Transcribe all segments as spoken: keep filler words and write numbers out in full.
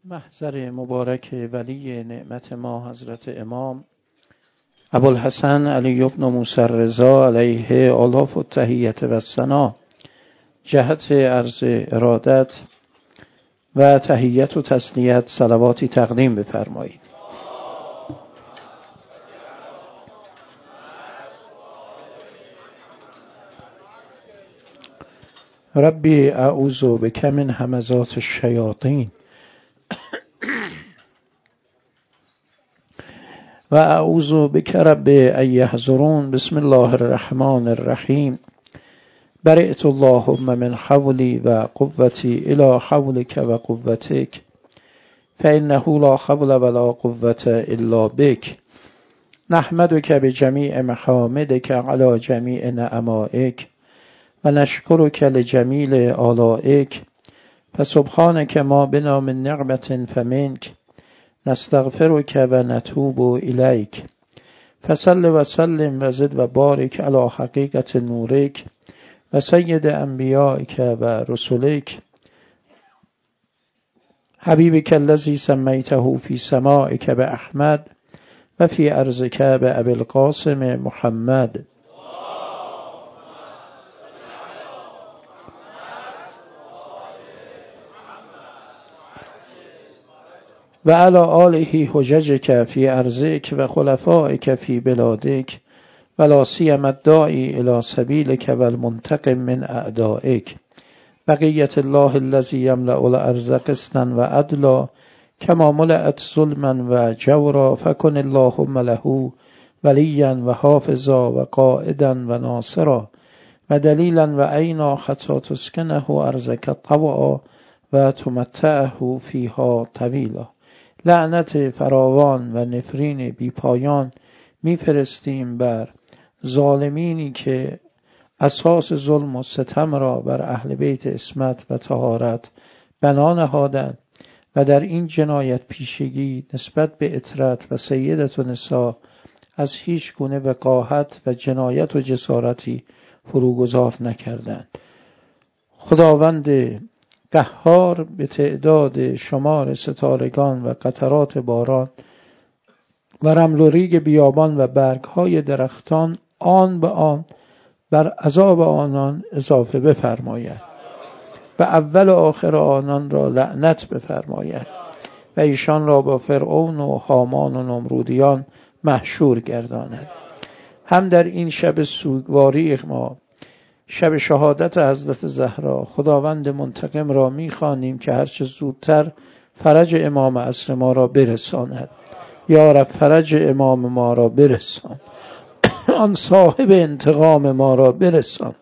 محضر مبارک ولی نعمت ما حضرت امام ابوالحسن علی بن موسی الرضا علیه آلاف التحیت و الثنا جهت عرض ارادت و تحیت و تسلیت صلواتی تقدیم بفرمایید. ربی اعوذ بک من همزات الشیاطین و اعوذ بک رب ان یحضرون. بسم الله الرحمن الرحیم. برئت اللهم من حولی و قوتی الی حولک و قوتک فانه لا حول ولا قوة الا بک. نحمدک بجمیع محامدک علی جمیع نعمائک و نشکرک لجمیل آلائک فسبحانک ما بنا من نعمة فمنک نستغفرک و نتوب الیک فصل و سلم و زد و بارک علی حقیقت نورک و سید انبیائک و رسولک حبیبک الذی سمیته فی سمائک باحمد و فی ارضک بابی القاسم محمد و علی آله حججک فی ارضک و خلفائک فی بلادک و لا سیما الداعی الی سبیلک و المنتقم من اعدائک بقیت الله الذی یملأ الارض قسطا و عدلا کما ملأت ظلما و جورا فکن اللهم له ولیا و حافظا و قائدا و ناصرا و دلیلا و عینا حتی تسکنه ارضک طوعا و تمتعه فیها طویلا. لعنت فراوان و نفرین بی پایان میفرستیم بر ظالمینی که اساس ظلم و ستم را بر اهل بیت عصمت و طهارت بنا نهادند و در این جنایت پیشگی نسبت به اطرت و سیدت و نساء از هیچ گونه وقاحت و جنایت و جسارتی فروگذار نکردند. خداوند قهار به تعداد شمار ستارگان و قطرات باران و رمل و ریگ بیابان و برگهای درختان آن به آن بر عذاب آنان اضافه بفرماید و اول و آخر آنان را لعنت بفرماید و ایشان را با فرعون و هامان و نمرودیان محشور گرداند. هم در این شب سوگواری ما، شب شهادت حضرت زهرا، خداوند منتقم را می‌خوانیم که هرچه زودتر فرج امام عصر ما را برساند. یا رب فرج امام ما را برسان، آن صاحب انتقام ما را برسان.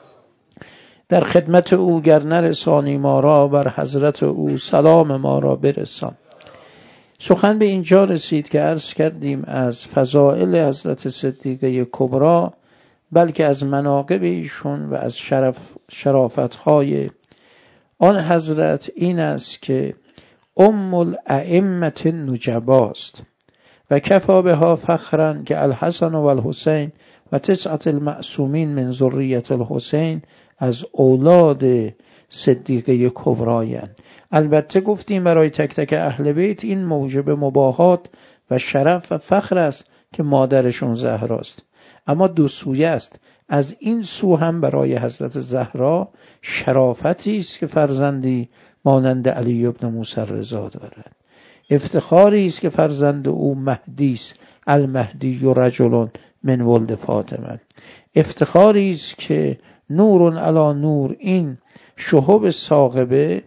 در خدمت او گر نرسانی ما را، بر حضرت او سلام ما را برسان. سخن به اینجا رسید که عرض کردیم از فضائل حضرت صدیقه کبری، بلکه از مناقب ایشون و از شرف شرافتهای آن حضرت این است که ام الائمه النجباست و کفا بها فخرا که الحسن و الحسین و تسعة المعصومین من ذریة الحسین از اولاد صدیقه کبرایند. البته گفتیم برای تک تک اهل بیت این موجب مباهات و شرف و فخر است که مادرشون زهراست، اما دو سویه است. از این سو هم برای حضرت زهرا شرافتی است که فرزندی مانند علی بن موسی الرضا دارد. افتخاری است که فرزند او مهدی است، المهدی رجل من ولد فاطمه. افتخاری است که نور علی نور، این شهب ثاقبه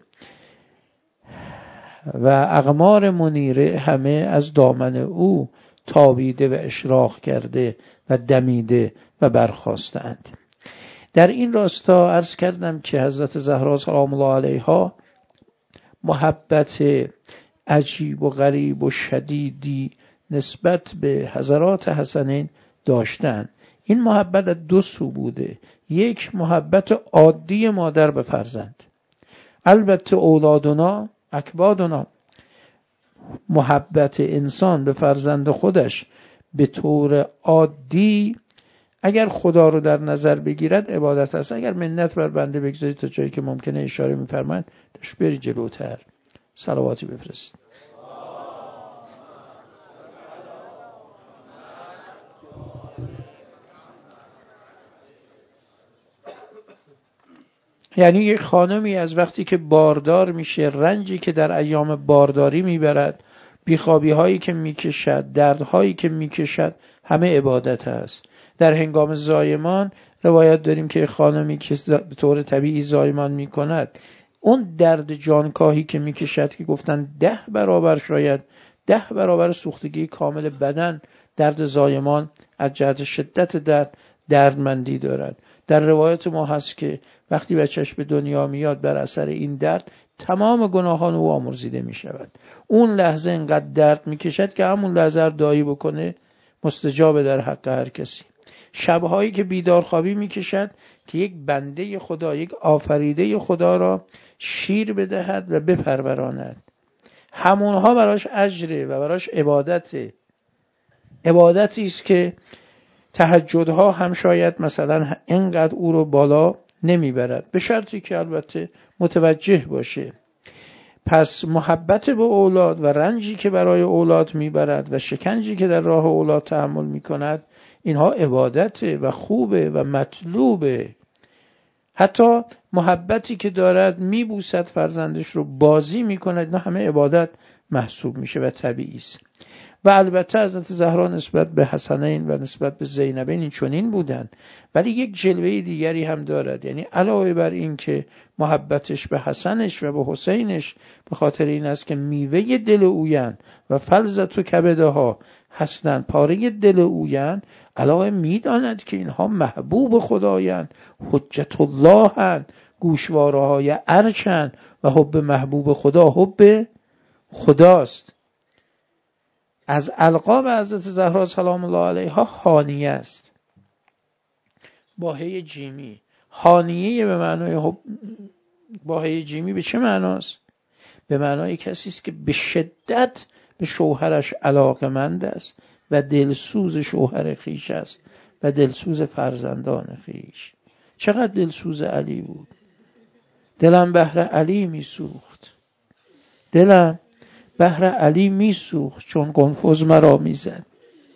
و اقمار منیره همه از دامن او تابیده و اشراق کرده و دمیده و برخاستند. در این راستا عرض کردم که حضرت زهرا سلام الله علیها محبت عجیب و غریب و شدیدی نسبت به حضرات حسنین داشتند. این محبت از دو سو بوده. یک، محبت عادی مادر به فرزند، البته اولادنا اکبادنا، محبت انسان به فرزند خودش به طور عادی اگر خدا رو در نظر بگیرد عبادت است. اگر منت بر بنده بگذارید تا جایی که ممکنه اشاره می‌فرمایند، داش بری جلوتر، صلواتی بفرستید. یعنی یک خانمی از وقتی که باردار میشه، رنجی که در ایام بارداری میبرد، بیخوابی هایی که میکشد، دردهایی که میکشد، همه عبادت است. در هنگام زایمان روایت داریم که خانمی که به طور طبیعی زایمان میکند، اون درد جانکاهی که میکشد که گفتن ده برابر شاید ده برابر سوختگی کامل بدن درد زایمان از جهت شدت درد دردمندی دارد. در روایت ما هست که وقتی بچهش به دنیا میاد بر اثر این درد تمام گناهان او آمرزیده می شود. اون لحظه انقدر درد می کشد که همون لحظه دایی بکنه مستجاب در حق هر کسی. شبهایی که بیدار خوابی می کشد که یک بنده خدا، یک آفریده خدا را شیر بدهد و بپروراند. همونها براش اجره و براش عبادته. عبادتی است که تهجدها هم شاید مثلا اینقدر او رو بالا نمیبرد، به شرطی که البته متوجه باشه. پس محبت به اولاد و رنجی که برای اولاد میبرد و شکنجی که در راه اولاد تحمل میکند، اینها عبادته و خوبه و مطلوبه. حتی محبتی که دارد میبوسد فرزندش رو، بازی میکند، اینا همه عبادت محسوب میشه و طبیعی است. و البته حضرت زهرا نسبت به حسنین و نسبت به زینبین این چنین بودن، ولی یک جلوه دیگری هم دارد. یعنی علاوه بر این که محبتش به حسنش و به حسینش به خاطر این است که میوه دل اویند و فلذت و کبده ها هستند، پاره دل اویند، علاوه میداند که اینها محبوب خدایند، حجت الله هند، گوشواره های ارچند و حب محبوب خدا حب خداست. از القاب حضرت زهرا سلام الله علیها هانیه است، با هی جیمی. هانیه به معنای حب، با هی جیمی به چه معناست؟ به معنای کسی است که به شدت به شوهرش علاقمند است و دلسوز شوهر خیش است و دلسوز فرزندان خیش. چقدر دلسوز علی بود. دلم بهر علی میسوخت، دلم بهر علی میسوخت چون قنفذ مرا میزد.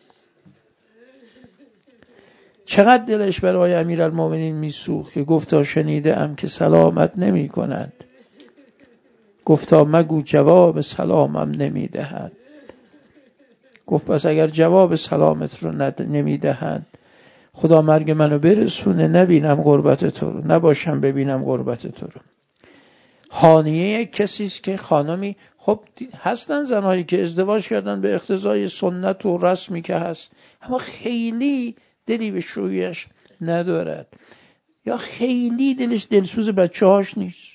چقدر دلش برای امیرالمومنین میسوخت که گفتا شنیده ام که سلامت نمی کند، گفتا مگو جواب سلامم نمی دهد. گفت پس اگر جواب سلامت رو نمی دهد، خدا مرگ منو برسونه نبینم غربت تو رو، نباشم ببینم غربت تو رو. هانیه یک کسی است که خانمی، خب هستن زنهایی که ازدواج کردن به اقتضای سنت و رسمی که هست، اما خیلی دلی به شویش ندارد یا خیلی دلش دلسوز بچه هاش نیست.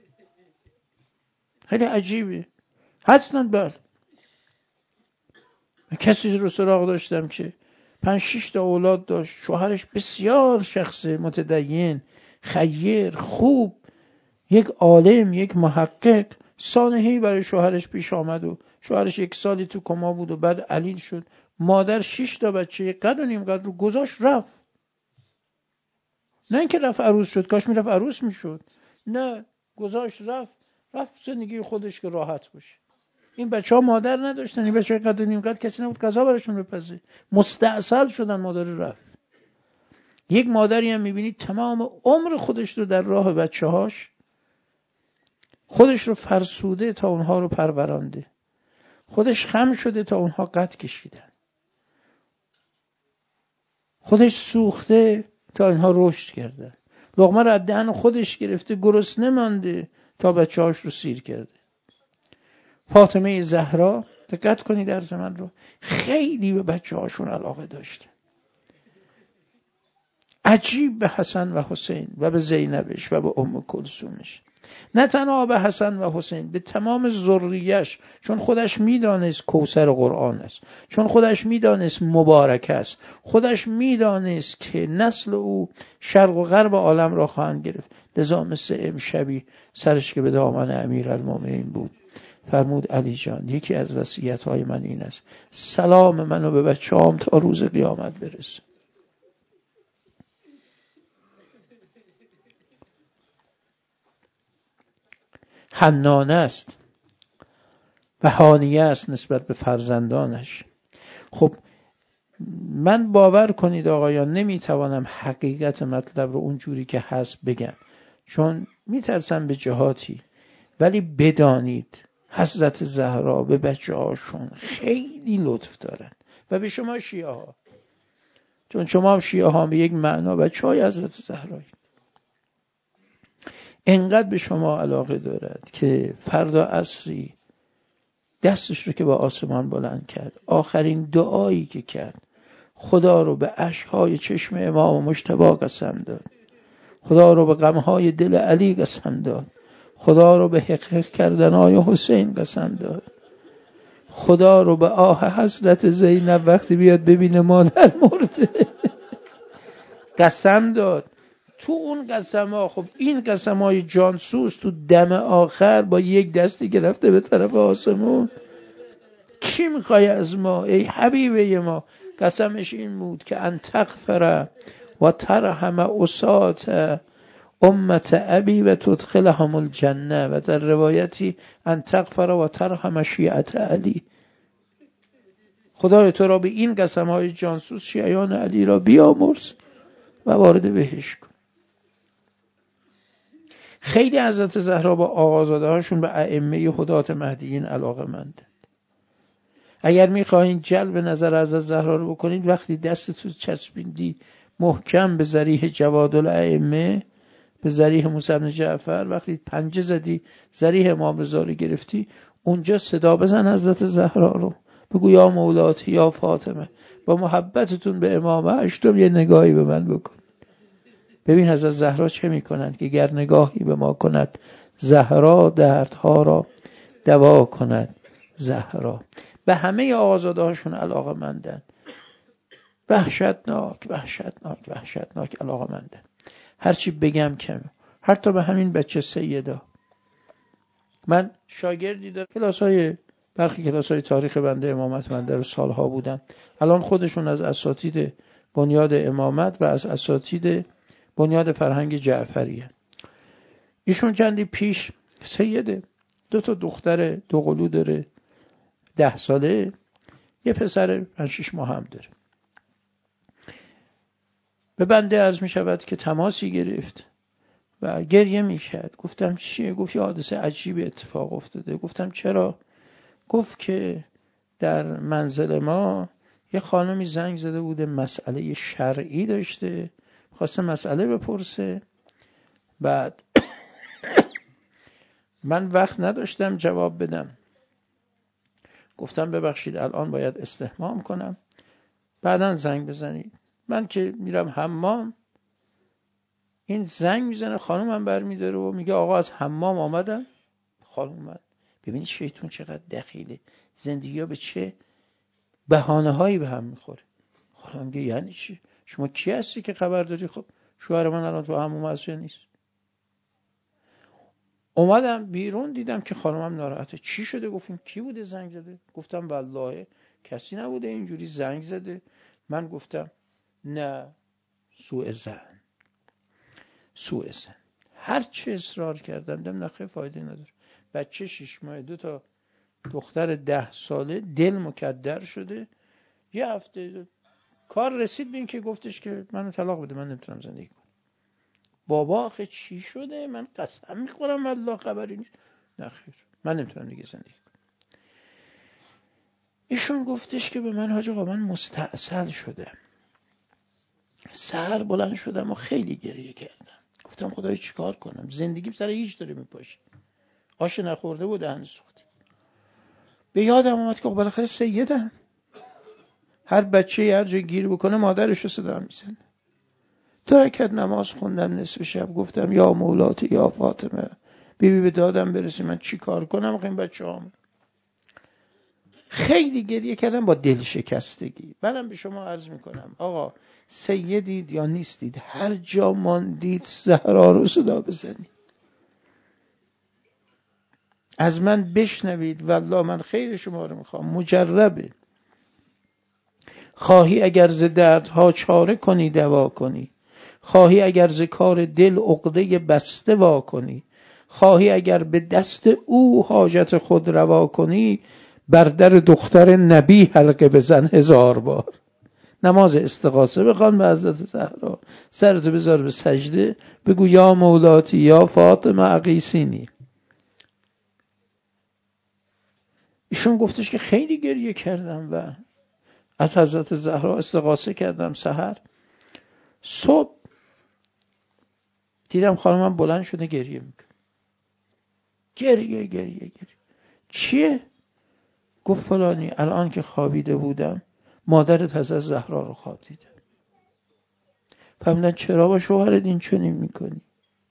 خیلی عجیبه. هستن بله. کسی رو سراغ داشتم که پنج شش تا اولاد داشت، شوهرش بسیار شخص متدین، خیر، خوب، یک عالم، یک محقق. سانحه‌ای برای شوهرش پیش آمد و شوهرش یک سالی تو کما بود و بعد علیل شد. مادر شش تا بچه قد و نیم قد رو گذاشت رفت. نه اینکه رفت عروس شد، کاش میرفت عروس میشد، نه، گذاشت رفت رفت زندگی خودش که راحت باشه. این بچه ها مادر نداشتن، این بچه ها قد و نیم قد، کسی نبود غذا براشون بپزه، مستعسل شدن، مادر رفت. یک مادری هم میبینید تمام عمر خودش رو در راه بچه هاش خودش رو فرسوده تا اونها رو پرورانده، خودش خم شده تا اونها قد کشیدن، خودش سوخته تا اینها رشد کردن، لقمه رو از دهن خودش گرفته، گرسنه مانده تا بچه هاش رو سیر کرده. فاطمه زهرا دقت کنید در زمان رو خیلی به بچه هاشون علاقه داشته، عجیب به حسن و حسین و به زینبش و به ام کلثومش. نه تنها به حسن و حسین، به تمام ذریه‌اش، چون خودش میدانست کوثر قرآن است، چون خودش میدانست مبارک است، خودش میدانست که نسل او شرق و غرب عالم را خواهند گرفت. لذا مثل امشبی سرش که به دامن امیرالمومنین بود فرمود علی جان یکی از وصیت‌های من این است، سلام منو به بچه‌ام تا روز قیامت برسه. حنانه است، و حانیه است نسبت به فرزندانش. خب من باور کنید آقایان نمیتوانم حقیقت مطلب رو اونجوری که هست بگم، چون میترسم به جهاتی، ولی بدانید حضرت زهرا به بچه هاشون خیلی لطف دارن و به شما شیعه ها، چون شما هم شیعه ها به یک معنا بچه های حضرت زهرایی، انقدر به شما علاقه دارد که فردا عصری دستش رو که با آسمان بلند کرد، آخرین دعایی که کرد، خدا رو به اشک‌های چشم امام مجتبی قسم داد، خدا رو به غم‌های دل علی قسم داد، خدا رو به حقیق کردن‌های حسین قسم داد، خدا رو به آه حضرت زینب وقتی بیاد ببینه مادر مرده قسم داد. تو اون قسم ها، خب این قسم های جانسوز تو دم آخر با یک دستی که رفته به طرف آسمون، چی میخوای از ما ای حبیبه ما؟ قسمش این بود که ان تغفر و ترحم اسات امت ابی و تدخلهم الجنه، و در روایتی ان تغفر و ترحم شیعت علی. خدای تو را به این قسم های جانسوز شیعیان علی را بیامرز و وارد بهش کن. خیلی حضرت زهرا با آقازاده هاشون به ائمه هدات مهدیین علاقه مندند. اگر میخواهید جلب نظر حضرت زهرا رو بکنید، وقتی دستتون چسبیدی محکم به ذریح جواد الائمه، به ذریح موسی بن جعفر، وقتی پنجه زدی ذریح امام رضا رو گرفتی، اونجا صدا بزن حضرت زهرا رو، بگو یا مولاتی یا فاطمه، با محبتتون به امام هشتم یه نگاهی به من بکن. ببین حضرت زهرا چه میکنند که گر نگاهی به ما کند زهرا، دردها را دوا کند زهرا. به همه آقازاده هاشون علاقه مندن، وحشتناک وحشتناک وحشتناک علاقه مندن. هرچی بگم کم. حتی به همین بچه سیدا، من شاگردی دارم کلاسای برخی کلاسای تاریخ بنده امامت من در سالها بودم، الان خودشون از اساتید بنیاد امامت و از اساتید بنیاد فرهنگ جعفری هست. ایشون چندی پیش سیده، دو تا دختر دو قلو داره، ده ساله، یه پسر پنج شش ماه هم داره. به بنده عرض می شود که تماسی گرفت و گریه می کرد. گفتم چیه؟ گفت یه حادثه عجیب اتفاق افتاده. گفتم چرا؟ گفت که در منزل ما یه خانمی زنگ زده بوده، مسئله شرعی داشته، خواسته مسئله بپرسه. بعد من وقت نداشتم جواب بدم، گفتم ببخشید الان باید استحمام کنم، بعداً زنگ بزنید. من که میرم حمام، این زنگ میزنه، خانومم برمیداره و میگه آقا از حمام آمدن. خانوم اومد. ببینید شیطون چقدر دخیله، زندگی ها به چه بهانه هایی به هم میخوره. خانوم میگه یعنی چی؟ شما کی هستی که خبر داری؟ خب شوهر من الان تو حمام هست یا نیست؟ اومدم بیرون دیدم که خانومم ناراحته. چی شده؟ گفتیم کی بوده زنگ زده؟ گفتم والله کسی نبوده اینجوری زنگ زده. من گفتم نه، سوء ظن سوء ظن. هر چه اصرار کردم دیدم نخیر فایده نداره. بچه شش ماه، دو تا دختر ده ساله، دل مکدر شده. یه هفته کار رسید به این که گفتش که منو طلاق بده، من نمیتونم زندگی کنم. بابا آخه چی شده؟ من قسم میخورم والله خبری نیست. نخیر من نمیتونم دیگه زندگی کنم. ایشون گفتش که به من حاج آقا من مستعسل شدم. سحر بلند شدم و خیلی گریه کردم. گفتم خدای چیکار کنم؟ زندگیم سر هیچ داره میپاشه. آش نخورده بود دهن سوختی. به یادم اومد که بالاخره سیدم، هر بچه هر جا گیر بکنه مادرش رو صدا میزنه. دو رکعت نماز خوندم نصف شب، گفتم یا مولاتی یا فاطمه، بی بی به دادم برسی، من چی کار کنم آخه این بچه هم. خیلی گریه کردم با دل شکستگی. منم به شما عرض میکنم آقا سیدید یا نیستید، هر جا ماندید زهرا رو صدا بزنید، از من بشنوید، والله من خیر شما رو میخوام، مجربه. خواهی اگر ز دردها چاره کنی دوا کنی، خواهی اگر ز کار دل عقده بسته وا کنی، خواهی اگر به دست او حاجت خود روا کنی، بر در دختر نبی حلقه بزن هزار بار. نماز استغاثه بخوان به حضرت زهرا، سرتو بذار به سجده، بگو یا مولاتی یا فاطمه اغیثینی. ایشون گفتش که خیلی گریه کردم و از حضرت زهرا استغاثه کردم. سحر صبح دیدم خانمم بلند شده گریه میکنه. گریه گریه گریه. چیه؟ گفت فلانی الان که خوابیده بودم مادرت حضرت زهرا رو خواب دیدم. فهمیدن چرا با شوهرت این چنین میکنی؟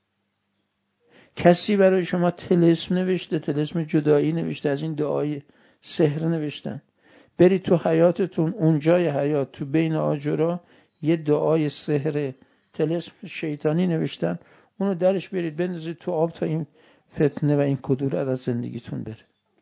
کسی برای شما طلسم نوشته، طلسم جدایی نوشته، از این دعای سحر نوشتن. برید تو حیاتتون، اونجای حیات تو بین آجرا یه دعای سحر طلسم شیطانی نوشتن، اونو درش برید بندازید تو آب تا این فتنه و این کدورت از زندگیتون بره.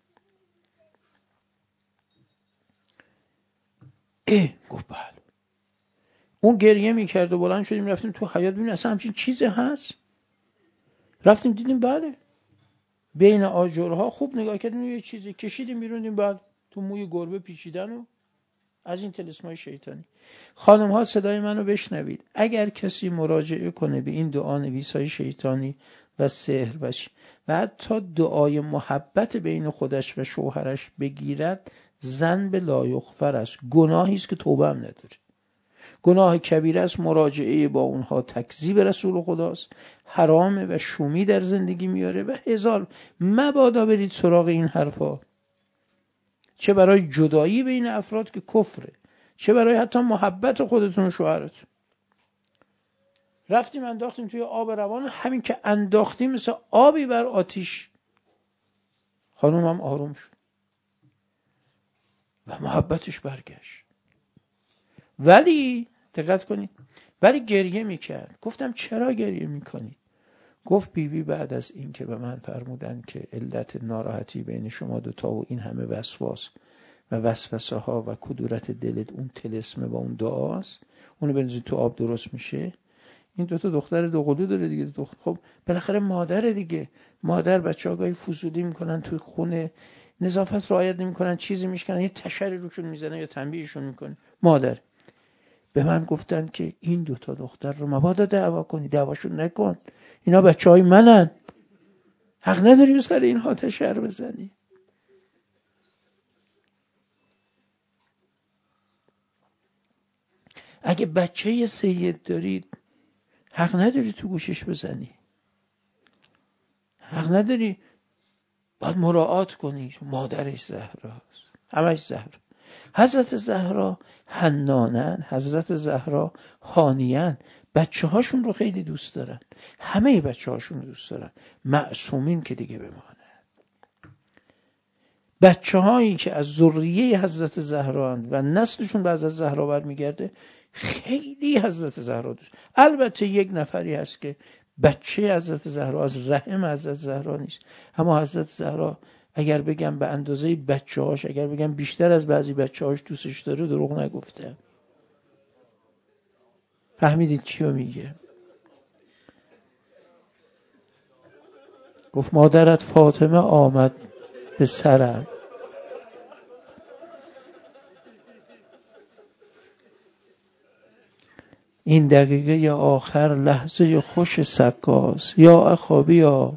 اه گفت بله. اون گریه میکرد و بلند شدیم رفتیم تو حیات ببینیم اصلا همچین چیزی هست. رفتیم دیدیم بله بین آجرها خوب نگاه کردیم یه چیزی کشیدیم بیرون، دیدیم بعد تو موی گربه پیچیدن و از این طلسمای شیطانی. خانم ها صدای منو بشنوید، اگر کسی مراجعه کنه به این دعا نویسای شیطانی و سحر بشه و حتی دعای محبت بین خودش و شوهرش بگیرد، ذنب لا یغفر است، گناهی است که توبه هم نداره، گناه کبیره است. مراجعه با اونها تکذیب رسول خداست، حرامه و شومی در زندگی میاره و هزار. مبادا برید سراغ این حرفا، چه برای جدایی بین افراد که کفره، چه برای حتی محبت خودتون و شوهرتون. رفتیم انداختیم توی آب روان، همین که انداختیم مثل آبی بر آتیش، خانوم هم آروم شد و محبتش برگشت. ولی دقت کنید، ولی گریه میکرد. گفتم چرا گریه میکنی؟ گفت بیبی بعد از این که به من فرمودن که علت ناراحتی بین شما دوتا و این همه وسواس و وسوسه ها و کدورت دلت اون طلسمه و اون دعاست، اونو بنزید تو آب درست میشه. این دوتا دختر دوقلو داره دیگه، دختر خب بالاخره مادره دیگه. مادر بچه‌ها گاهی فضولی میکنن توی خونه، نظافت رعایت نمیکنن، چیزی میشکنن، یه تشری روشون میزنه یا تنبیهشون میکنه. مادر به من گفتن که این دوتا دختر رو مبادا دعوا کنی، دعواشون نکن، اینا بچه‌های منن، حق نداری سر اینها تشر بزنی. اگه بچه سید دارید حق نداری تو گوشش بزنی، حق نداری، باید مراعات کنی. مادرش زهراست، همش زهرا. حضرت زهرا حنانن، حضرت زهرا حانیان، بچه هاشون رو خیلی دوست دارن، همه بچه هاشون رو دوست دارن، معصومین که دیگه بمانه. بچه هایی که از ذریه حضرت زهرا و نسلشون به حضرت زهرا برمیگرده خیلی حضرت زهرا دوست. البته یک نفری هست که بچه حضرت زهرا از رحم حضرت زهرا نیست، اما حضرت زهرا اگر بگم به اندازه بچه هاش، اگر بگم بیشتر از بعضی بچه هاش دوستش داره، دروغ نگفته. فهمیدید چیو میگه؟ گفت مادرت فاطمه آمد به سرم، این دقیقه آخر لحظه خوش سکاس، یا اخابی یا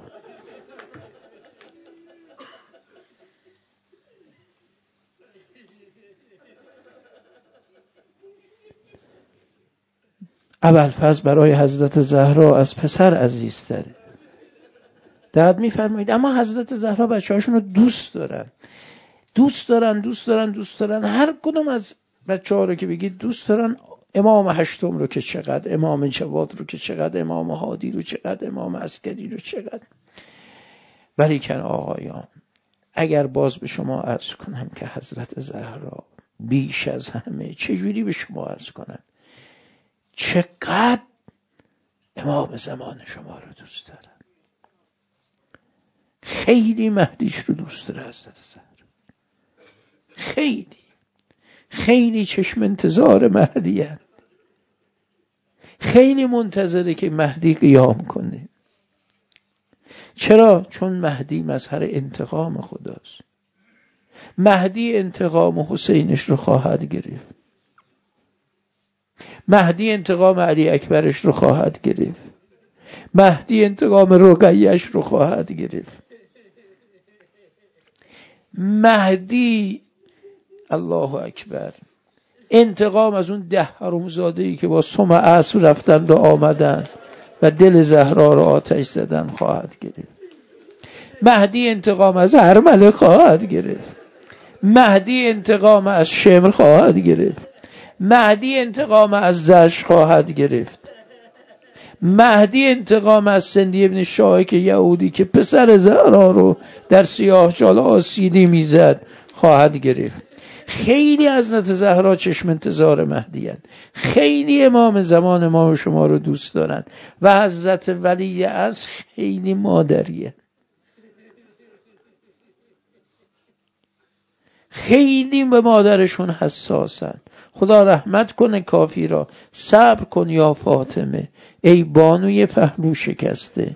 ابوالفضل برای حضرت زهرا از پسر عزیزتره. داد میفرمایید اما حضرت زهرا بچه‌هاشون رو دوست دارن، دوست دارن دوست دارن دوست دارن هر کدوم از بچه‌ها رو که بگید دوست دارن. امام هشتم رو که چقدر، امام جواد رو که چقدر، امام هادی رو چقدر، امام عسکری رو چقدر. ولی کن آقایان، اگر باز به شما عرض کنم که حضرت زهرا بیش از همه، چجوری به شما عرض کنم چقدر امام زمان شما رو دوست دارن، خیلی مهدیش رو دوست داره حضرت زهرا، خیلی خیلی چشم انتظار مهدی هست. خیلی منتظره که مهدی قیام کنه. چرا؟ چون مهدی مظهر انتقام خداست. مهدی انتقام حسینش رو خواهد گرفت. مهدی انتقام علی اکبرش رو خواهد گرفت. مهدی انتقام رقیه‌اش رو خواهد گرفت. مهدی الله اکبر انتقام از اون ده حرومزاده‌ای که با سم اسب رفتند و آمدن و دل زهرا رو آتش زدن خواهد گرفت. مهدی انتقام از ارمله خواهد گرفت. مهدی انتقام از شمر خواهد گرفت. مهدی انتقام از زش خواهد گرفت. مهدی انتقام از سندی ابن شاهک یهودی که پسر زهرا رو در سیاه چال آسیدی میزد خواهد گرفت. خیلی از حضرت زهرا چشم انتظار مهدی هست. خیلی امام زمان ما و شما رو دوست دارن و حضرت ولی از خیلی مادریه، خیلی به مادرشون حساسن. خدا رحمت کنه کافی را. صبر کن یا فاطمه ای بانوی پهلو شکسته،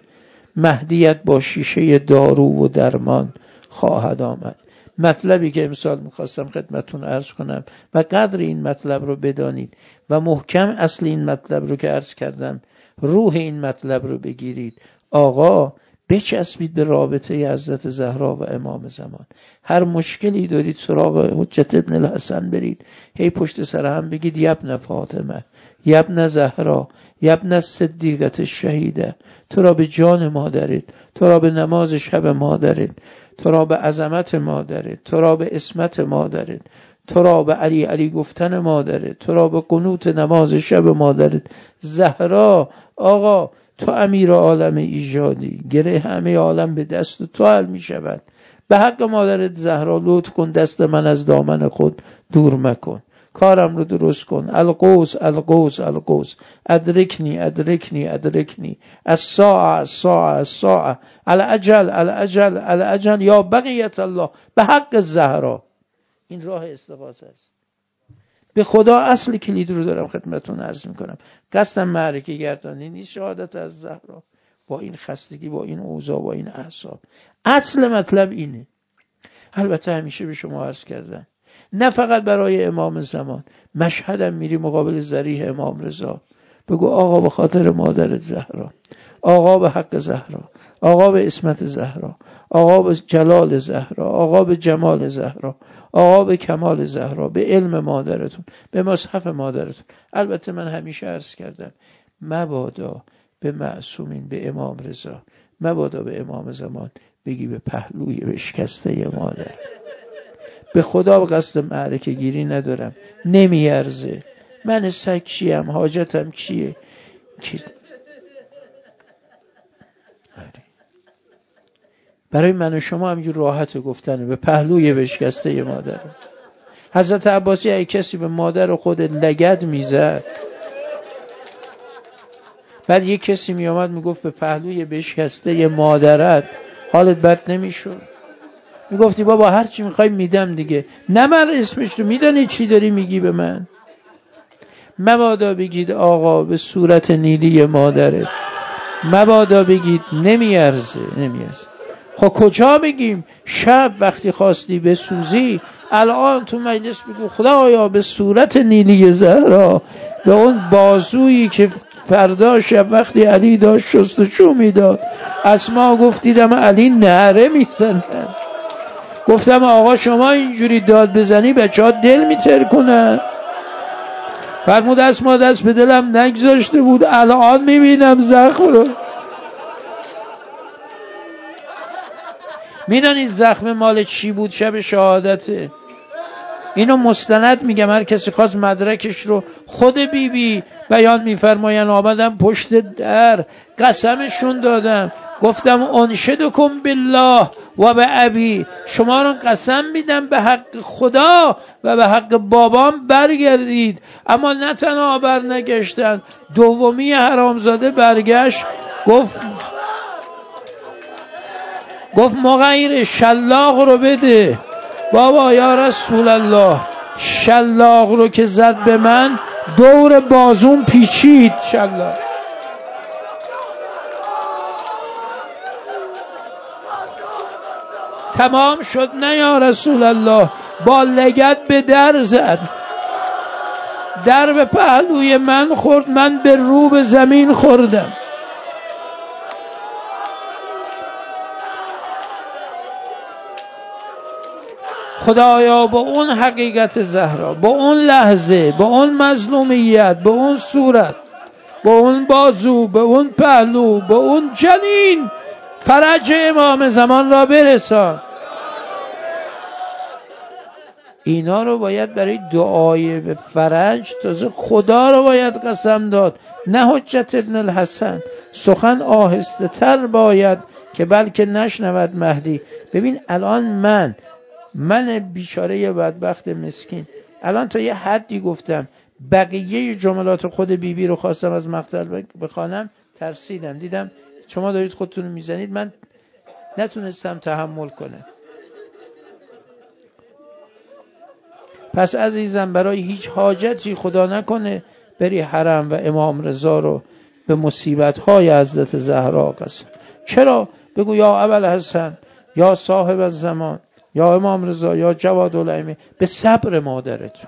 مهدیت با شیشه دارو و درمان خواهد آمد. مطلبی که امسال میخواستم خدمتون عرض کنم و قدر این مطلب رو بدانید و محکم اصل این مطلب رو که عرض کردم روح این مطلب رو بگیرید. آقا بچسبید به رابطه حضرت زهرا و امام زمان. هر مشکلی دارید سراغ حجت ابن الحسن برید، هی پشت سر هم بگید یبن فاطمه، یبن زهرا، یبن صدیقت الشهیده، تو را به جان مادرت، تو را به نماز شب مادرت، تو را به عظمت مادرت، تو را به اسمت مادرت، تو را به علی علی گفتن مادرت، تو را به قنوت نماز شب مادرت. زهرا آقا تو امیر عالم ایجادی، گره همه عالم به دست تو حل می شود. به حق مادرت زهرا لطف کن دست من از دامن خود دور مکن، کارم رو درست کن. القوس القوس القوس، ادرکنی ادرکنی ادرکنی، الساعه الساعه الساعه، الاجل الاجل الاجل یا بقیت الله. به حق زهرا این راه استغاثه است. به خدا اصل کلید رو دارم خدمتتون عرض میکنم. قصدم معرکه گردانی نیست، شهادت از زهرا با این خستگی، با این اوضاع، با این اعصاب. اصل مطلب اینه. البته همیشه به شما عرض کردم نه فقط برای امام زمان، مشهدم میری مقابل ذریح امام رضا بگو آقا به خاطر مادر زهرا، آقا به حق زهرا، آقا به اسمت زهرا، آقا به جلال زهرا، آقا به جمال زهرا، آقا به کمال زهرا، به علم مادرتون، به مصحف مادرتون. البته من همیشه عرض کردم مبادا به معصومین، به امام رضا، مبادا به امام زمان بگی به پهلوی بشکسته مادر. به خدا به قصد معرکه گیری ندارم، نمیارزه. من سگ چیم، حاجتم چیه؟ چی؟ برای من و شما همینجور راحت گفتنه به پهلوی بشکسته مادر. حضرت عباسی اگه کسی به مادر خود لگد میزد، بعد یک کسی میامد میگفت به پهلوی بشکسته مادرت، حالت بد نمیشد؟ میگفتی بابا هر چی میخوای میدم دیگه، نمر اسمش رو، میدانی چی داری میگی به من؟ مبادا بگید آقا به صورت نیلی مادرت، مبادا بگید نمیارزه، نمیارزه. خب کجا بگیم؟ شب وقتی خواستی بسوزی الان تو مجلس بگو خدایا به صورت نیلی زهرا، به اون بازویی که فردا شب وقتی علی داشت شستشو میداد اسما گفت دیدم علی نعره میزنن، گفتم آقا شما اینجوری داد بزنی بچه ها دل میتر کنن. فرمود اسما دست به دلم نگذاشته بود، الان میبینم زخم رو. میدونید زخم مال چی بود شب شهادته؟ اینو مستند میگم، هر کسی خواست مدرکش رو. خود بی بی بیان میفرماین آمدم پشت در قسمشون دادم، گفتم انشدکم بالله و به ابی، شما رو قسم میدم به حق خدا و به حق بابام برگردید. اما نه تنها بر نگشتن، دومی حرامزاده برگشت گفت گفت مغیر شلاق رو بده. بابا یا رسول الله، شلاق رو که زد به من دور بازون پیچید شلاق. تمام شد نه یا رسول الله. با لگد به در زد، در به پهلوی من خورد، من به رو به زمین خوردم. خدایا با اون حقیقت زهرا، با اون لحظه، با اون مظلومیت، با اون صورت، با اون بازو، با اون پهلو، با اون جنین، فرج امام زمان را برسان. اینا رو باید برای دعای به فرج تازه خدا رو باید قسم داد، نه حجت ابن الحسن. سخن آهسته تر باید که بلکه نشنود مهدی. ببین الان من من بیچاره بدبخت مسکین الان تا یه حدی گفتم، بقیه جملات خود بیبی بی رو خواستم از مقتل بخوانم، ترسیدم، دیدم شما دارید خودتون رو میزنید، من نتونستم تحمل کنم. پس عزیزم برای هیچ حاجتی خدا نکنه بری حرم و امام رضا رو به مصیبت‌های حضرت زهرا قسم. چرا؟ بگو یا ابوالحسن، یا صاحب الزمان، یا امام رضا، یا جوادالائمه، به صبر مادرتون،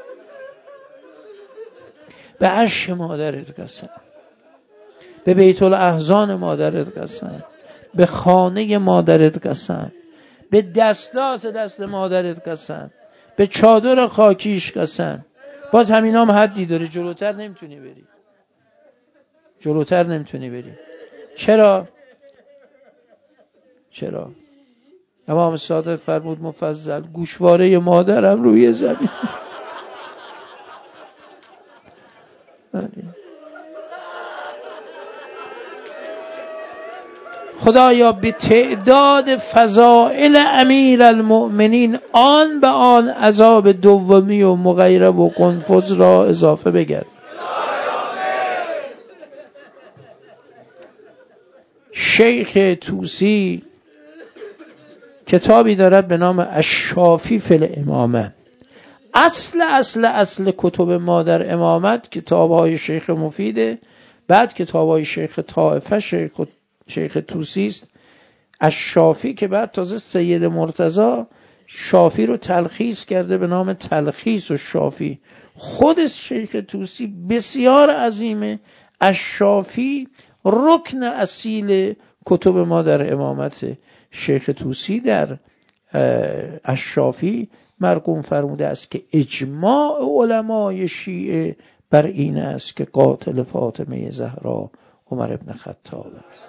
به عشق مادرت قسم، به بیت الاحزان مادرت قسم، به خانه مادرت قسم، به دستاس دست مادرت قسم، به چادر خاکیش قسم. باز همینام حدی داره، جلوتر نمیتونی بری، جلوتر نمیتونی بری. چرا؟ چرا؟ امام صادق فرمود مفضل گوشواره مادرم روی زمین. خدایا به تعداد فضائل امیر المؤمنین آن به آن عذاب دومی و مغیره و قنفذ را اضافه بگرد. شیخ طوسی کتابی دارد به نام الشافی فی الامامه. اصل اصل اصل کتب ما در امامت کتاب‌های شیخ مفیده، بعد کتاب‌های شیخ طائفه شیخ شیخ طوسی است. الشافی که بعد تازه سید مرتضی شافی رو تلخیص کرده به نام تلخیص و شافی. خود شیخ طوسی بسیار عظیمه. الشافی رکن اصیل کتب ما در امامت. شیخ طوسی در الشافی مرقوم فرموده است که اجماع علمای شیعه بر این است که قاتل فاطمه زهرا عمر ابن خطاب است.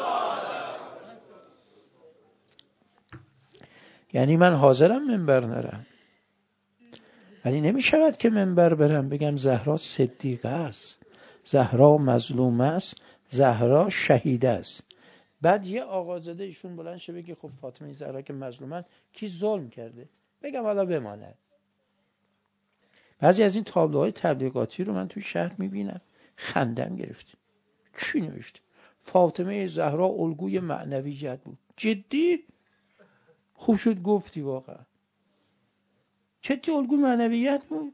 یعنی من حاضرم منبر نرم، ولی نمی شود که منبر برم بگم زهرا صدیقه است، زهرا مظلومه است، زهرا شهیده است. بعد یه آقازاده ایشون بلند شه بگه خب فاطمه زهرا که مظلومه کی ظلم کرده، بگم حالا بماند. بعضی از این تابلوهای تبلیغاتی رو من توی شهر میبینم، خندم گرفت. چی نوشته؟ فاطمه زهرا الگوی معنویت بود. جدی؟ خوب شد گفتی. واقعا چطور الگوی معنویت بود؟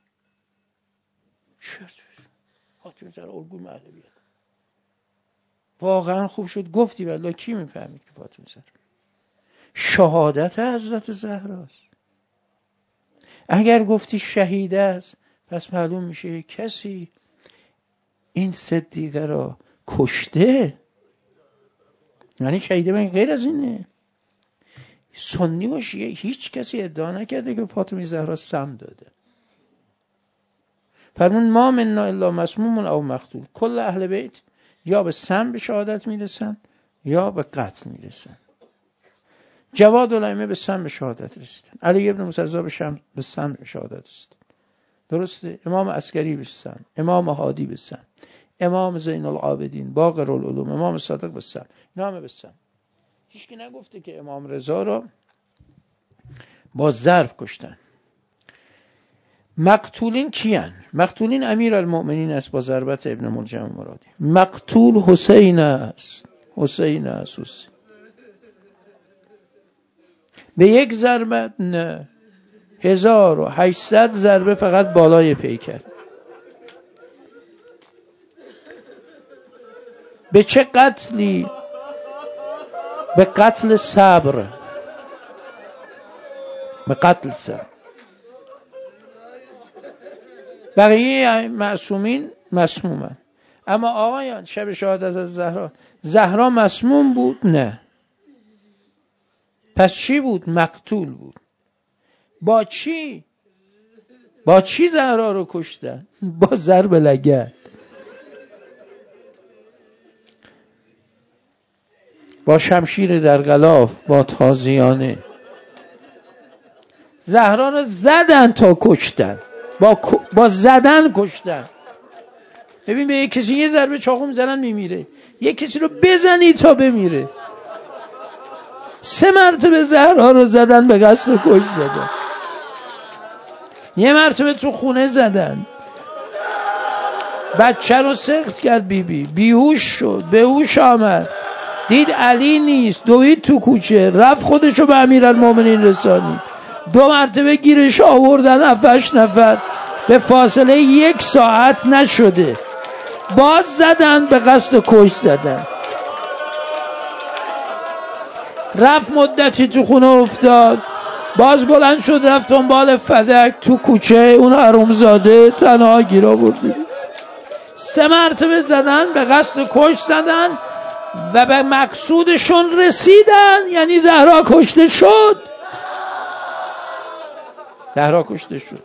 شد فاطمه زهرا الگوی معنویت. واقعا خوب شد گفتی. والله کی میفهمید که فاطمه زهرا شهادت حضرت زهراست؟ اگر گفتی شهیده است، پس معلوم میشه کسی این صدیقه را کشته. یعنی شهیده من غیر از اینه. سنی و شیعه هیچ کسی ادعا نکرده که فاطمه زهرا سم داده. فرمون ما منا الا مسموم او مقتول. کل اهل بیت یا به سم به شهادت میرسن یا به قتل میرسن. جوادالائمه به سم به شهادت رسیدن، علی ابن موسی رضا به شم به سم به شهادت رسیدن. درسته؟ امام عسکری به سم، امام هادی به سم، امام زین العابدین باقر العلوم، امام صادق به سم. اینا همه به سم. هیچ کی نگفته که امام رضا رو با ضرب کشتن. مقتولین کیان؟ مقتولین امیر المؤمنین است با ضربت ابن ملجم مرادی. مقتول حسین است. حسین است. حسین. به یک ضربت نه، هزار و هشتصد ضربه فقط بالای پیکر. به چه قتلی؟ به قتل صبر. به قتل زد. بقیه معصومین مسمومن. اما آقایان شب شهادت از زهرا، زهرا مسموم بود؟ نه. پس چی بود؟ مقتول بود. با چی؟ با چی زهرا رو کشتن؟ با ضرب لگد. با شمشیر در غلاف، با تازیانه. زهرا رو زدن تا کشتن. با, با زدن کشتن. ببین به یک کسی یه ضربه چاقو میزنن میمیره، یک کسی رو بزنی تا بمیره. سه مرتبه زهرا رو زدن، به قصد کش زدن. یه مرتبه تو خونه زدن، بچه رو سخت کرد، بی بی بیهوش شد، بهوش آمد، دید علی نیست، دوید تو کوچه، رفت خودشو به امیرالمومنین رسانی. دو مرتبه گیرش آوردن، هفتش نفر، به فاصله یک ساعت نشده، باز زدن، به قصد کش زدن. رفت مدتی تو خونه افتاد، باز بلند شد رفت دنبال فدک تو کوچه، اون حرومزاده تنها گیر آورد. سه مرتبه زدن، به قصد کش زدن و به مقصودشون رسیدن. یعنی زهرا کشته شد. زهرا کشته شد.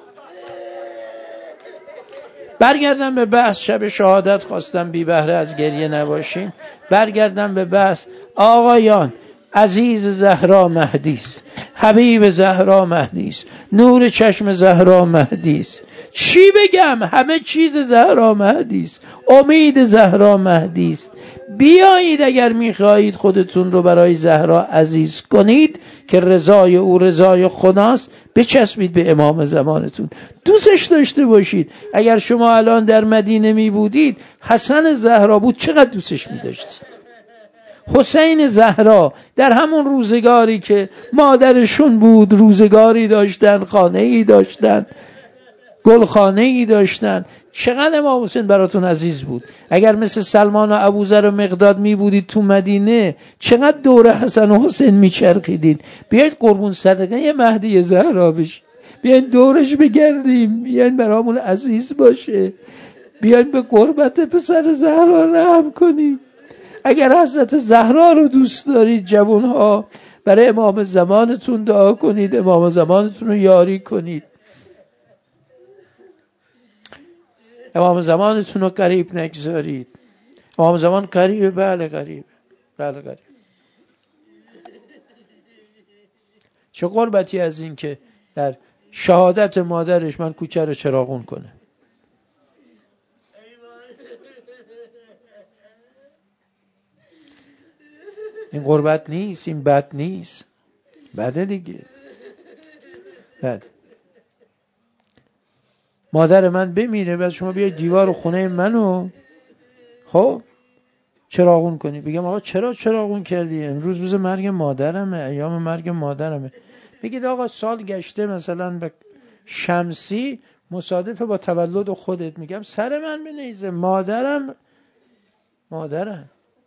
برگردم به بحث شب شهادت. خواستم بی بهره از گریه نباشیم. برگردم به بحث. آقایان، عزیز زهرا مهدیست، حبیب زهرا مهدیست، نور چشم زهرا مهدیست. چی بگم؟ همه چیز زهرا مهدیست، امید زهرا مهدیست. بیایید اگر میخواهید خودتون رو برای زهرا عزیز کنید که رضای او رضای خداست، بچسبید به امام زمانتون، دوستش داشته باشید. اگر شما الان در مدینه می بودید، حسن زهرا بود، چقدر دوستش می داشتید. حسین زهرا در همون روزگاری که مادرشون بود، روزگاری داشتن، خانه‌ای داشتن، گلخانه‌ای داشتن. چقدر امام حسین براتون عزیز بود. اگر مثل سلمان و ابوذر و مقداد می بودید تو مدینه، چقدر دور حسن و حسین می چرخیدید. بیایید قربون صدقه یه مهدی زهرا بشید، بیایید دورش بگردیم، بیایید برامون عزیز باشه، بیایید به قربت پسر زهرا رحم کنیم. اگر حضرت زهرا رو دوست دارید جوانها، برای امام زمانتون دعا کنید، امام زمانتون رو یاری کنید. امام زمانتون رو قریب نگذارید. امام زمان قریبه؟ بله قریبه، بله قریبه. چه قربتی از این که در شهادت مادرش من کوچه رو چراغون کنه. این قربت نیست، این بد نیست، بده دیگه، بد. مادر من بمیره، بعد شما بیاید دیوار خونه منو خب چراغون کنی. بگم آقا چرا چراغون کردی؟ امروز روز مرگ مادرمه، ایام مرگ مادرمه. بگید آقا سال گشته مثلا به شمسی مصادف با تولد خودت، میگم سر من بنیزه، مادرم مادرم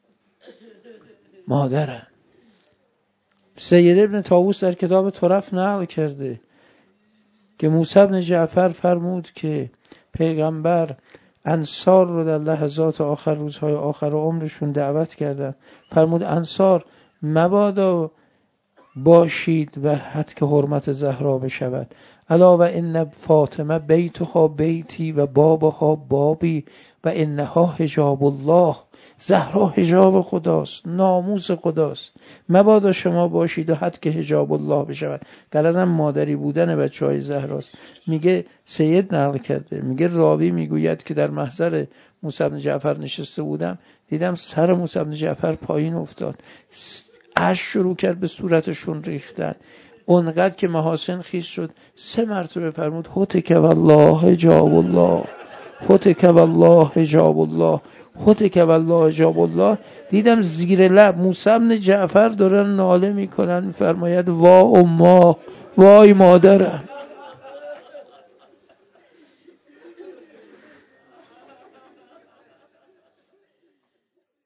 مادرم. سید ابن طاووس در کتاب طرف نقل کرده که موسی بن جعفر فرمود که پیغمبر انصار رو در لحظات آخر، روزهای آخر عمرشون دعوت کردن. فرمود انصار مبادا باشید و حد که حرمت زهرا بشود. الا و ان فاطمه بیتها بیتی و بابها بابی و انها حجاب الله. زهرا حجاب خداست، ناموس خداست. مبادا شما باشید و حد که حجاب الله بشود. غرضم مادری بودن بچه های زهراست. میگه سید نقل کرده، میگه راوی میگوید که در محضر موسی بن جعفر نشسته بودم، دیدم سر موسی بن جعفر پایین افتاد، اشک شروع کرد به صورتشون ریختن، اونقدر که محاسن خیس شد. سه مرتبه فرمود هتک والله حجاب الله، هتک والله حجاب الله، هتک والله حجاب الله. دیدم زیر لب موسی بن جعفر دارن ناله میکنن، میفرماید وا امه، وای مادرم.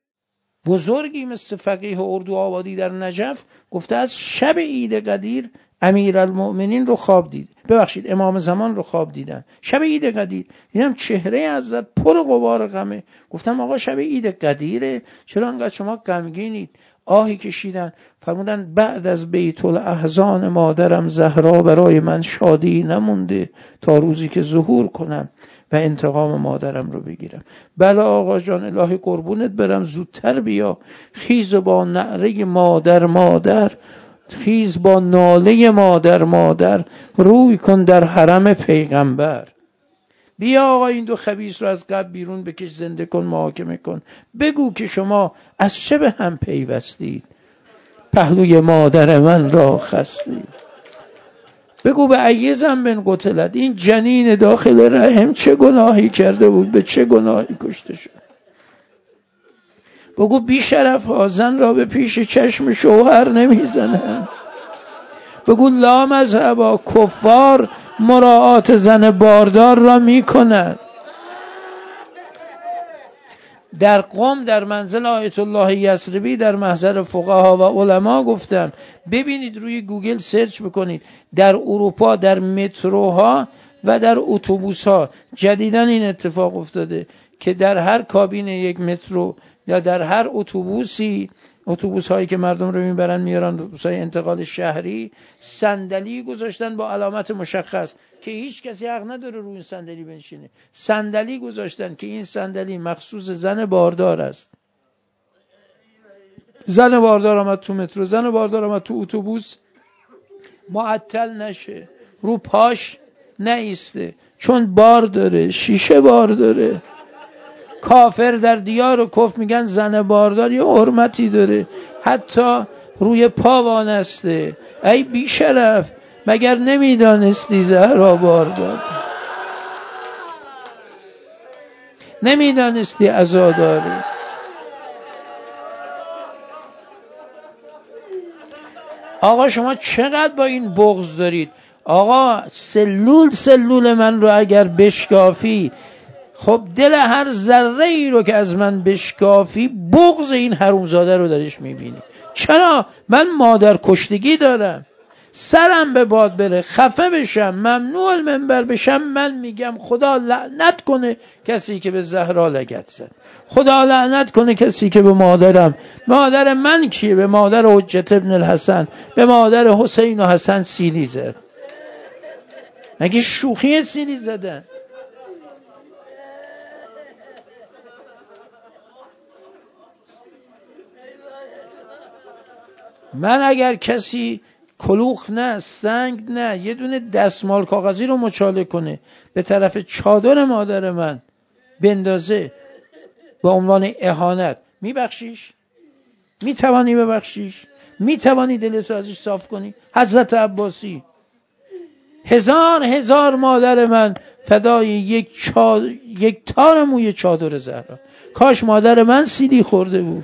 بزرگی مثل فقیه اردو آبادی در نجف گفته از شب عید قدیر امیرالمؤمنین رو خواب دید، ببخشید امام زمان رو خواب دیدن شب عید قدیر. دیدم چهره حضرت پر غبار غمه. گفتم آقا شب عید قدیره، چرا انقدر شما غمگینید؟ آهی کشیدن، فرمودن بعد از بیت الاحزان مادرم زهرا برای من شادی نمونده تا روزی که ظهور کنم و انتقام مادرم رو بگیرم. بله آقا جان، الهی قربونت برم، زودتر بیا. خیز با نعره مادر مادر، خیز با ناله مادر مادر، روی کن در حرم پیغمبر. بیا آقا این دو خبیث رو از قبر بیرون بکش، زنده کن، محاکمه کن، بگو که شما از چه به هم پیوستید؟ پهلوی مادر من را خستید. بگو به ای ذنب قتلت، این جنین داخل رحم چه گناهی کرده بود، به چه گناهی کشته شد؟ بگو بی شرف ها زن را به پیش چشم شوهر نمیزنن. بگو لا مذهبا کفار مراعات زن باردار را میکنند. در قم در منزل آیت الله یثربی در محضر فقها و علما گفتم ببینید، روی گوگل سرچ بکنید، در اروپا در متروها و در اتوبوس‌ها جدیداً این اتفاق افتاده که در هر کابین یک مترو یا در هر اتوبوسی، اتوبوس هایی که مردم رو میبرن میارن، اتوبوس‌های انتقال شهری، صندلی گذاشتن با علامت مشخص که هیچ کسی حق نداره روی این صندلی بنشینه. صندلی گذاشتن که این صندلی مخصوص زن باردار است. زن باردار آمد تو مترو، زن باردار آمد تو اتوبوس، معطل نشه، رو پاش نایسته، چون بار داره، شیشه بار داره. کافر در دیار و کفر میگن زن باردار یه حرمتی داره، حتی روی پا وانسته. ای بی شرف، مگر نمیدانستی زهرا باردار؟ نمیدانستی عزاداره؟ آقا شما چقدر با این بغض دارید؟ آقا سلول سلول من رو اگر بشکافی، خب دل هر ذره ای رو که از من بشکافی، بغض این حرومزاده رو درش میبینی. چرا؟ من مادر کشتگی دارم، سرم به باد بره، خفه بشم، ممنوع المنبر بشم، من میگم خدا لعنت کنه کسی که به زهرا لگد زد، خدا لعنت کنه کسی که به مادرم، مادر من کیه؟ به مادر حجت ابن الحسن، به مادر حسین و حسن سیلی زد. مگه شوخی سیلی زدن؟ من اگر کسی کلوخ نه، سنگ نه، یه دونه دستمال کاغذی رو مچاله کنه به طرف چادر مادر من بندازه با عنوان اهانت، میبخشیش؟ میتوانی ببخشیش؟ میتوانی دلتو ازش صاف کنی؟ حضرت عباسی هزار هزار مادر من فدای یک, چاد... یک تار موی چادر زهرا. کاش مادر من سیلی خورده بود.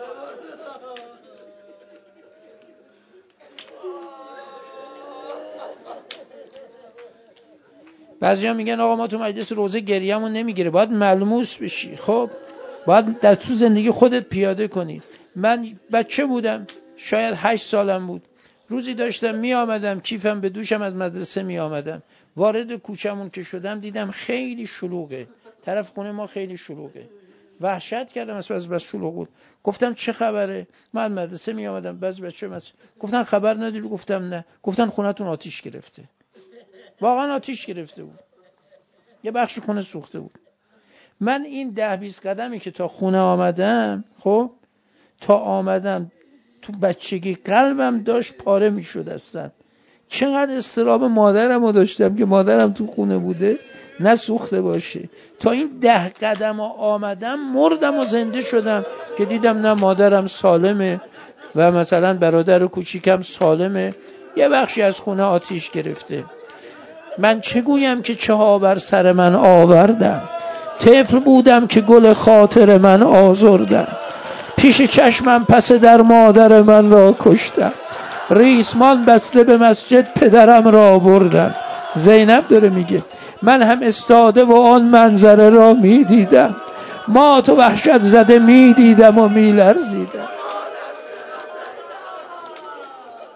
بعضی ها میگن آقا ما تو مجلس روزه گریه‌مون نمیگیره، باید ملموس بشی. خب باید در تو زندگی خودت پیاده کنی. من بچه بودم، شاید هشت سالم بود، روزی داشتم می آمدم کیفم به دوشم، از مدرسه می آمدم، وارد کوچمون که شدم دیدم خیلی شلوغه، طرف خونه ما خیلی شلوغه. وحشت کردم از بس بس شلوغ بود. گفتم چه خبره؟ من مدرسه می آمدم، بعضی بچه مس گفتن خبر نداری؟ گفتم نه. گفتن خونتون آتیش گرفته. واقعا آتیش گرفته بود، یه بخش خونه سوخته بود. من این ده بیست قدمی که تا خونه آمدم، خب تا آمدم تو بچگی قلبم داشت پاره می شد اصلا. چقدر استراب مادرم رو داشتم که مادرم تو خونه بوده نسوخته باشه. تا این ده قدم آمدم مردم و زنده شدم که دیدم نه مادرم سالمه و مثلا برادر کوچیکم سالمه، یه بخشی از خونه آتیش گرفته. من چه گویم که چه ها بر سر من آوردم، طفل بودم که گل خاطر من آزردم، پیش چشمم پس در مادر من را کشتم، ریسمان بسته به مسجد پدرم را بردم. زینب داره میگه من هم استاده و آن منظره را میدیدم، ما تو وحشت زده میدیدم و میلرزیدم.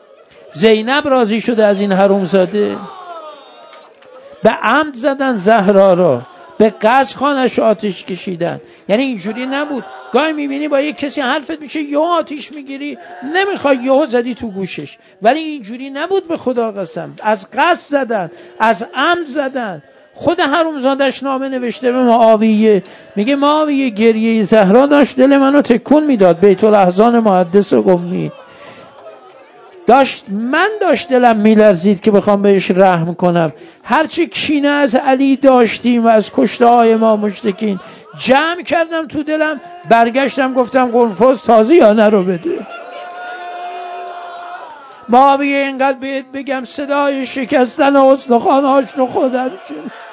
زینب راضی شده از این حرومزاده؟ به عمد زدن زهرا را، به قصد خانش آتش کشیدن. یعنی اینجوری نبود گاهی میبینی با یک کسی حرفت میشه یه آتیش میگیری، نمیخوای یهو زدی تو گوشش، ولی اینجوری نبود. به خدا قسم از قصد زدن، از عمد زدن. خود حرومزادش نامه نوشته به معاویه، میگه معاویه گریه زهرا داشت دل منو تکون میداد، بیت الاحزان محدث قمی داشت، من داشت دلم میلرزید که بخوام بهش رحم کنم. هرچی کینه از علی داشتیم و از کشته های ما مشرکین جمع کردم تو دلم، برگشتم گفتم قرنفس تازیانه رو بده. معاویه اینقدر بهت بگم صدای شکستن استخوان‌هاش رو خودم شد.